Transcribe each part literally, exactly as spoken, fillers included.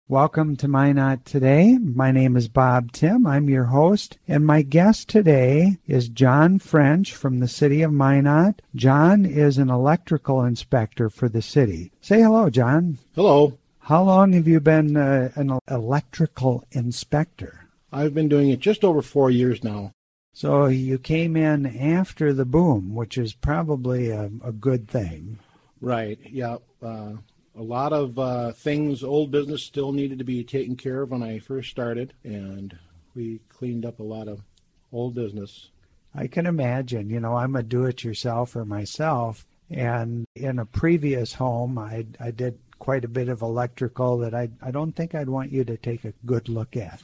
Welcome to Minot Today. My name is Bob Tim. I'm your host, and my guest today is John French from the city of Minot. John is an electrical inspector for the city. Say hello, John. Hello. How long have you been uh, an electrical inspector? I've been doing it just over four years now. So you came in after the boom, which is probably a, a good thing. Right, yeah. Uh, a lot of uh, things, old business still needed to be taken care of when I first started, and we cleaned up a lot of old business. I can imagine. You know, I'm a do-it-yourselfer myself, and in a previous home, I, I did quite a bit of electrical that I, I don't think I'd want you to take a good look at.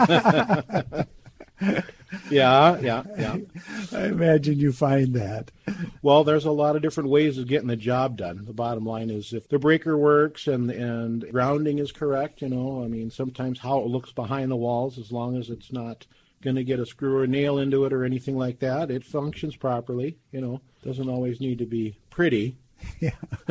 Yeah, yeah, yeah. I imagine you find that. Well, there's a lot of different ways of getting the job done. The bottom line is if the breaker works and and grounding is correct, you know, I mean, sometimes how it looks behind the walls, as long as it's not going to get a screw or nail into it or anything like that, it functions properly, you know. Doesn't always need to be pretty. Yeah.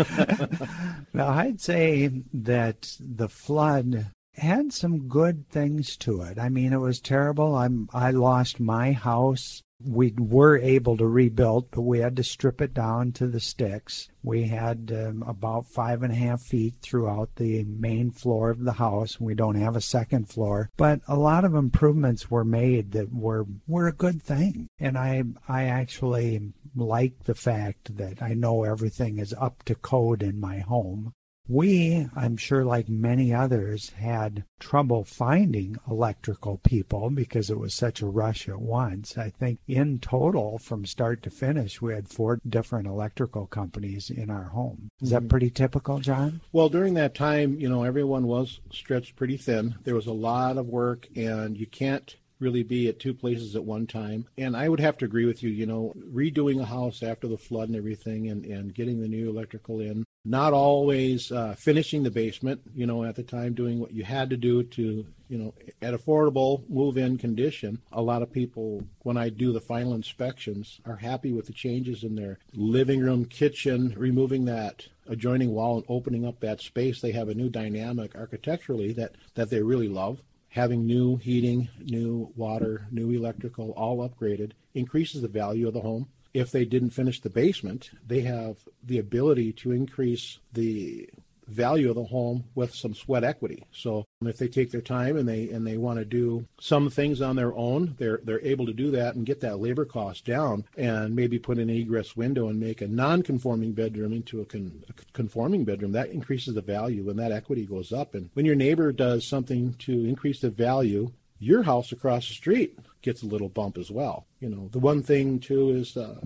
Now, I'd say that the flood had some good things to it. I mean, it was terrible. I'm I lost my house. We were able to rebuild, but we had to strip it down to the sticks. We had um, about five and a half feet throughout the main floor of the house. We don't have a second floor, but a lot of improvements were made that were were a good thing. And I I actually like the fact that I know everything is up to code in my home. We, I'm sure like many others, had trouble finding electrical people because it was such a rush at once. I think in total, from start to finish, we had four different electrical companies in our home. Is that pretty typical, John? Well, during that time, you know, everyone was stretched pretty thin. There was a lot of work, and you can't really be at two places at one time. And I would have to agree with you, you know, redoing a house after the flood and everything and, and getting the new electrical in, not always uh, finishing the basement, you know, at the time doing what you had to do to, you know, at affordable move-in condition. A lot of people, when I do the final inspections, are happy with the changes in their living room, kitchen, removing that adjoining wall and opening up that space. They have a new dynamic architecturally that, that they really love. Having new heating, new water, new electrical, all upgraded, increases the value of the home. If they didn't finish the basement, they have the ability to increase the value of the home with some sweat equity. So if they take their time and they and they want to do some things on their own, they're they're able to do that and get that labor cost down and maybe put an egress window and make a non-conforming bedroom into a, con, a conforming bedroom. That increases the value and that equity goes up. And when your neighbor does something to increase the value, your house across the street gets a little bump as well. You know, the one thing too is uh,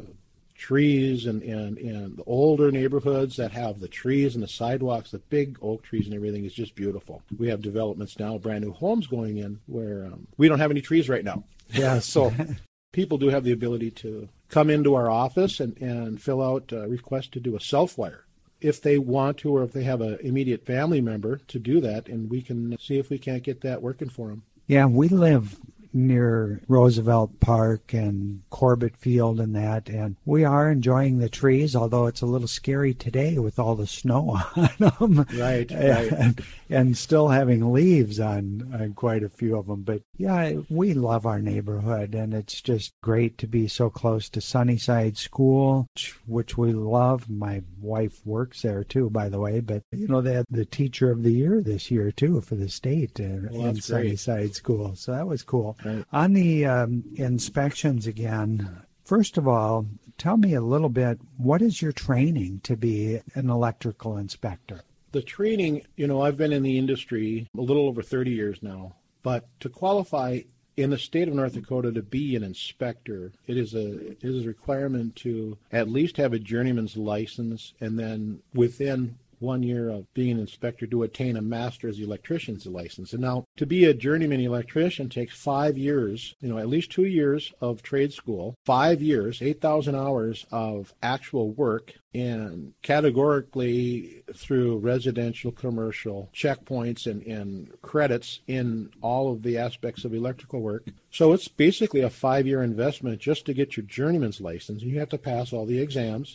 trees and, and, and the older neighborhoods that have the trees and the sidewalks, the big oak trees and everything is just beautiful. We have developments now, brand new homes going in where um, we don't have any trees right now. Yeah. So people do have the ability to come into our office and, and fill out a request to do a self-wire if they want to, or if they have an immediate family member to do that, and we can see if we can't get that working for them. Yeah, we live near Roosevelt Park and Corbett Field and that, and we are enjoying the trees, although it's a little scary today with all the snow on them. Right, and, right. And still having leaves on, on quite a few of them. But yeah, we love our neighborhood, and it's just great to be so close to Sunnyside School, which we love. My wife works there too, by the way, but you know, they had the Teacher of the Year this year too for the state in, well, in Sunnyside great. School, so that was cool. Right. On the um, inspections again, first of all, tell me a little bit, what is your training to be an electrical inspector? The training, you know, I've been in the industry a little over thirty years now, but to qualify in the state of North Dakota to be an inspector, it is a it is a requirement to at least have a journeyman's license, and then within one year of being an inspector to attain a master's electrician's license. And now to be a journeyman electrician takes five years, you know, at least two years of trade school, five years, eight thousand hours of actual work, and categorically through residential, commercial checkpoints and, and credits in all of the aspects of electrical work. So it's basically a five-year investment just to get your journeyman's license. You have to pass all the exams.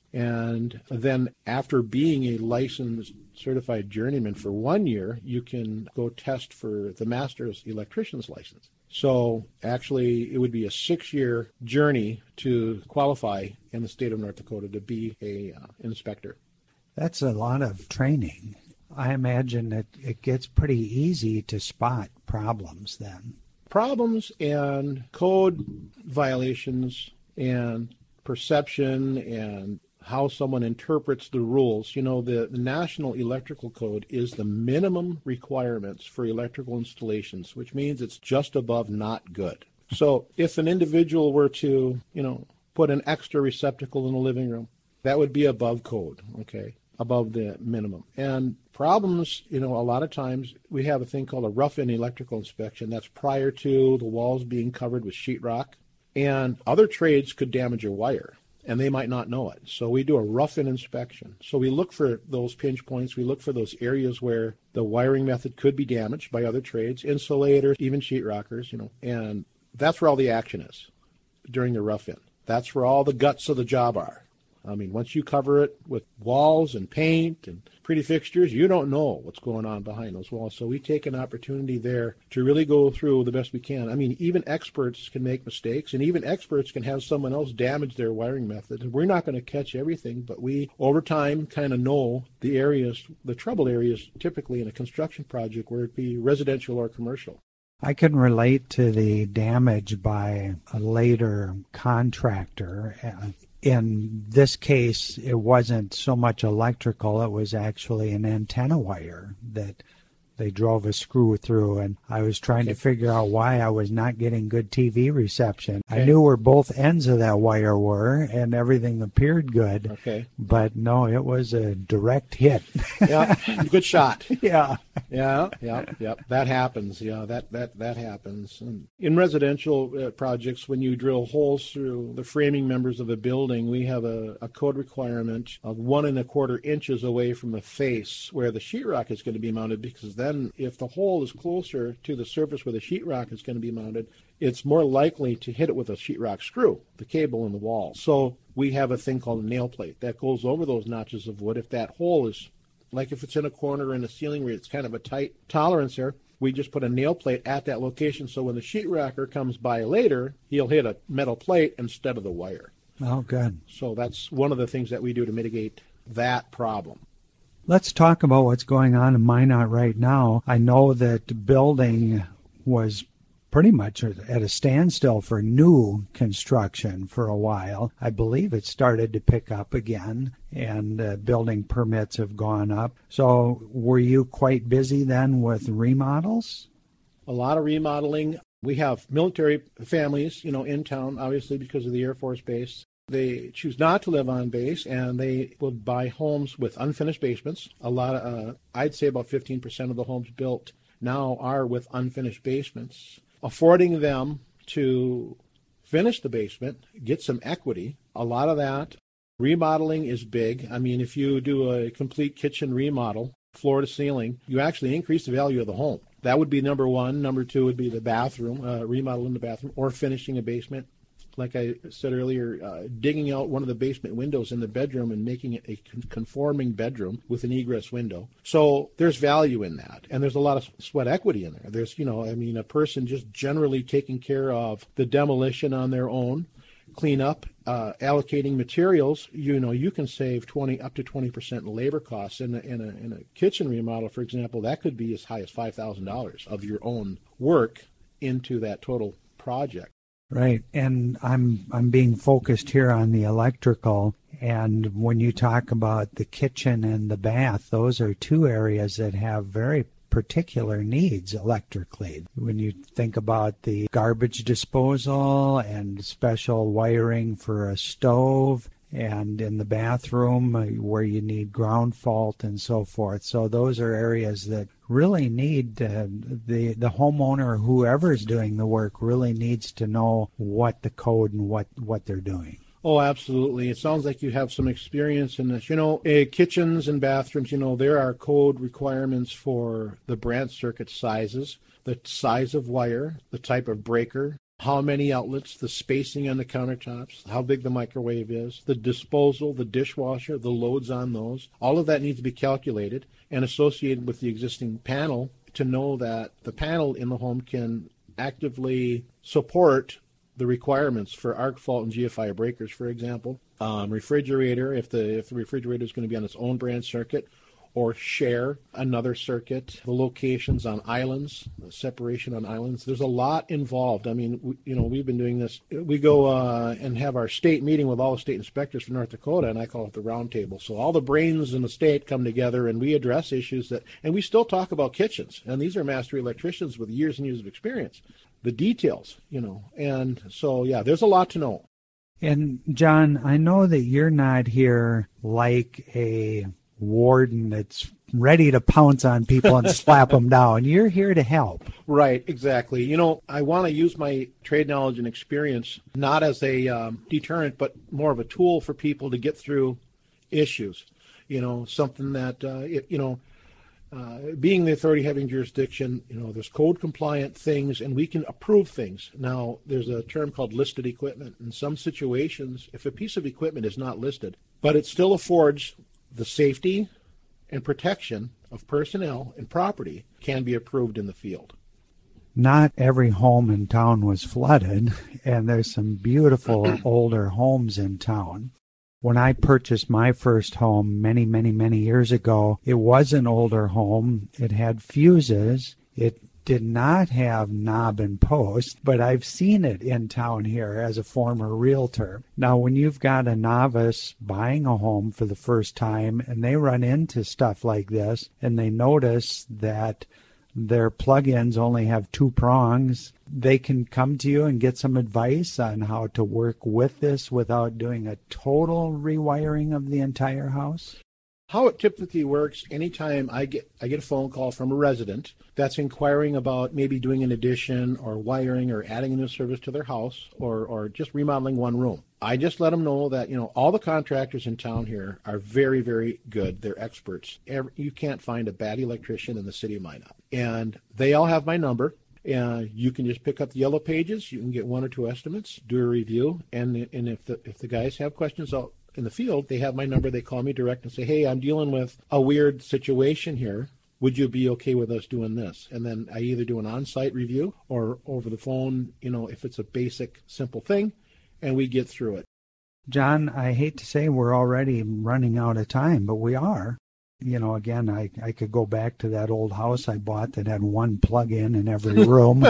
And then after being a licensed certified journeyman for one year, you can go test for the master's electrician's license. So actually, it would be a six-year journey to qualify in the state of North Dakota to be a uh, inspector. That's a lot of training. I imagine that it gets pretty easy to spot problems then. Problems and code violations and perception and how someone interprets the rules. You know, the, the National Electrical Code is the minimum requirements for electrical installations, which means it's just above not good. So if an individual were to, you know, put an extra receptacle in the living room, that would be above code, okay, above the minimum. And problems, you know, a lot of times we have a thing called a rough-in electrical inspection. That's prior to the walls being covered with sheetrock. And other trades could damage a wire, and they might not know it. So we do a rough-in inspection. So we look for those pinch points. We look for those areas where the wiring method could be damaged by other trades, insulators, even sheetrockers, you know. And that's where all the action is during the rough-in. That's where all the guts of the job are. I mean, once you cover it with walls and paint and pretty fixtures, you don't know what's going on behind those walls. So we take an opportunity there to really go through the best we can. I mean, even experts can make mistakes, and even experts can have someone else damage their wiring method. We're not going to catch everything, but we, over time, kind of know the areas, the trouble areas, typically in a construction project, where it be residential or commercial. I can relate to the damage by a later contractor. In this case, it wasn't so much electrical, it was actually an antenna wire that they drove a screw through, and I was trying okay. to figure out why I was not getting good T V reception. Okay. I knew where both ends of that wire were, and everything appeared good, okay. but no, it was a direct hit. Yeah, good shot. Yeah. Yeah, yeah, yeah. That happens. Yeah, that that that happens. And in residential uh, projects, when you drill holes through the framing members of a building, we have a, a code requirement of one and a quarter inches away from the face where the sheetrock is going to be mounted, because then if the hole is closer to the surface where the sheetrock is going to be mounted, it's more likely to hit it with a sheetrock screw, the cable in the wall. So we have a thing called a nail plate that goes over those notches of wood. If that hole is, like if it's in a corner in the ceiling where it's kind of a tight tolerance there, we just put a nail plate at that location, so when the sheetrocker comes by later, he'll hit a metal plate instead of the wire. Oh, good. So that's one of the things that we do to mitigate that problem. Let's talk about what's going on in Minot right now. I know that building was pretty much at a standstill for new construction for a while. I believe it started to pick up again, and uh, building permits have gone up. So were you quite busy then with remodels? A lot of remodeling. We have military families, you know, in town, obviously because of the Air Force Base. They choose not to live on base, and they will buy homes with unfinished basements. A lot of, uh, I'd say about fifteen percent of the homes built now are with unfinished basements, affording them to finish the basement, get some equity. A lot of that remodeling is big. I mean, if you do a complete kitchen remodel, floor to ceiling, you actually increase the value of the home. That would be number one. Number two would be the bathroom, uh, remodeling the bathroom, or finishing a basement. Like I said earlier, uh, digging out one of the basement windows in the bedroom and making it a conforming bedroom with an egress window. So there's value in that. And there's a lot of sweat equity in there. There's, you know, I mean, a person just generally taking care of the demolition on their own, clean up, uh, allocating materials, you know, you can save twenty up to twenty percent in labor costs. In a, in a, in a kitchen remodel, for example, that could be as high as five thousand dollars of your own work into that total project. Right, and I'm I'm being focused here on the electrical, and when you talk about the kitchen and the bath, those are two areas that have very particular needs electrically. When you think about the garbage disposal and special wiring for a stove, and in the bathroom uh, where you need ground fault and so forth. So those are areas that really need uh, the the homeowner, whoever's doing the work, really needs to know what the code and what, what they're doing. Oh, absolutely. It sounds like you have some experience in this. You know, uh, kitchens and bathrooms, you know, there are code requirements for the branch circuit sizes, the size of wire, the type of breaker, how many outlets, the spacing on the countertops, how big the microwave is, the disposal, the dishwasher, the loads on those. All of that needs to be calculated and associated with the existing panel to know that the panel in the home can actively support the requirements for arc fault and G F I breakers, for example. Um, refrigerator, if the if the refrigerator is going to be on its own brand circuit or share another circuit, the locations on islands, the separation on islands. There's a lot involved. I mean, we, you know, we've been doing this. We go uh, and have our state meeting with all the state inspectors from North Dakota, and I call it the round table. So all the brains in the state come together, and we address issues that, and we still talk about kitchens. And these are master electricians with years and years of experience. The details, you know. And so, yeah, there's a lot to know. And, John, I know that you're not here like a warden that's ready to pounce on people and slap them down. You're here to help. Right, exactly. You know, I want to use my trade knowledge and experience not as a um, deterrent, but more of a tool for people to get through issues. You know, something that, uh, it, you know, uh, being the authority having jurisdiction, you know, there's code compliant things and we can approve things. Now, there's a term called listed equipment. In some situations, if a piece of equipment is not listed, but it still affords the safety and protection of personnel and property, can be approved in the field. Not every home in town was flooded, and there's some beautiful older homes in town. When I purchased my first home many, many, many years ago, it was an older home. It had fuses. It did not have knob and post, but I've seen it in town here as a former realtor. Now, when you've got a novice buying a home for the first time and they run into stuff like this and they notice that their plug-ins only have two prongs, they can come to you and get some advice on how to work with this without doing a total rewiring of the entire house? How it typically works, anytime I get I get a phone call from a resident that's inquiring about maybe doing an addition or wiring or adding a new service to their house or, or just remodeling one room, I just let them know that, you know, all the contractors in town here are very, very good. They're experts. Every, you can't find a bad electrician in the city of Minot. And they all have my number. And you can just pick up the yellow pages. You can get one or two estimates, do a review. And and if the if the guys have questions, I'll in the field, they have my number. They call me direct and say, hey, I'm dealing with a weird situation here. Would you be okay with us doing this? And then I either do an on-site review or over the phone, you know, if it's a basic, simple thing, and we get through it. John, I hate to say we're already running out of time, but we are. You know, again, I, I could go back to that old house I bought that had one plug-in in every room.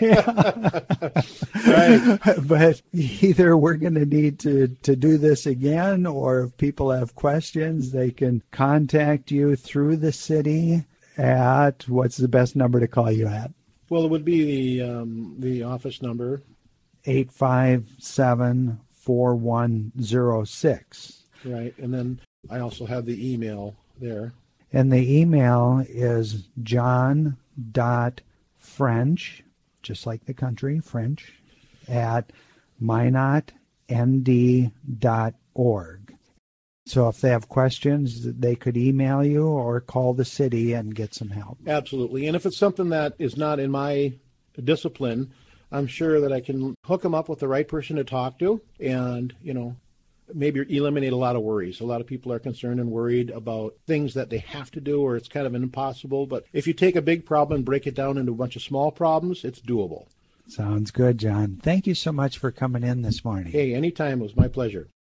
Right. But either we're going to need to, to do this again, or if people have questions, they can contact you through the city at, what's the best number to call you at? Well, it would be the um, the office number. eight five seven, four one zero six. Right, and then I also have the email there. And the email is john dot french, just like the country, French, at minot n d dot org. So if they have questions, they could email you or call the city and get some help. Absolutely. And if it's something that is not in my discipline, I'm sure that I can hook them up with the right person to talk to and, you know, maybe eliminate a lot of worries. A lot of people are concerned and worried about things that they have to do or it's kind of impossible. But if you take a big problem and break it down into a bunch of small problems, it's doable. Sounds good, John. Thank you so much for coming in this morning. Hey, anytime. It was my pleasure.